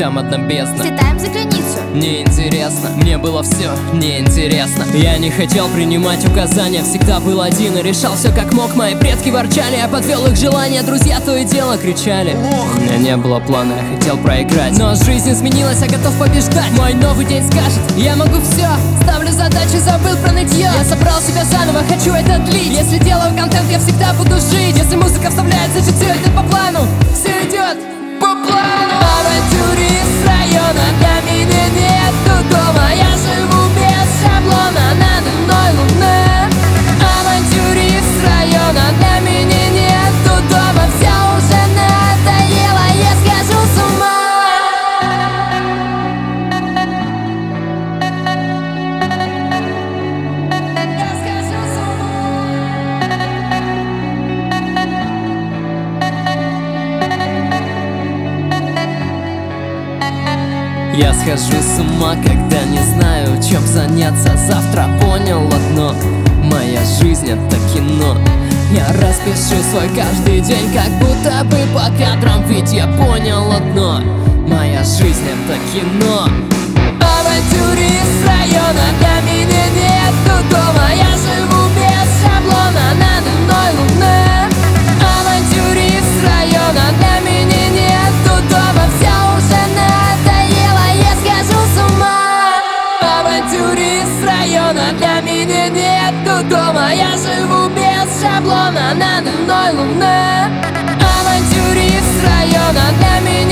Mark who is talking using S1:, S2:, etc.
S1: там одна бездна.
S2: Слетаем за границу.
S1: Неинтересно, мне было все неинтересно. Я не хотел принимать указания, всегда был один и решал все как мог. Мои предки ворчали, я подвел их желания, друзья то и дело кричали. У меня не было плана, я хотел проиграть, но жизнь изменилась, я готов побеждать. Мой новый день скажет, я могу все. Ставлю задачи, забыл про нытье. Я собрал себя заново, хочу это отлить. Если делаю контент, я всегда буду жить. Если музыка вставляет, значит все идет по плану. Все идет по плану. Авантюрист района, для меня нету дома. Я живу без шаблона, надо мной луна. Авантюрист района, для меня нету дома. Все уже надоело, я схожу с ума. Я схожу с ума, когда не знаю, чем заняться. Завтра понял одно: моя жизнь это кино. Я распишу свой каждый день, как будто бы по кадрам. Ведь я понял одно: моя жизнь это кино. Авантюрист района, для меня нету дома. Я живу без шаблона, надо мной луна. Авантюрист района, для меня нету дома. Все уже надоело, я схожу с ума. Авантюрист района, для меня нету дома. Я живу без шаблона, надо мной луна. Авантюрист района, для меня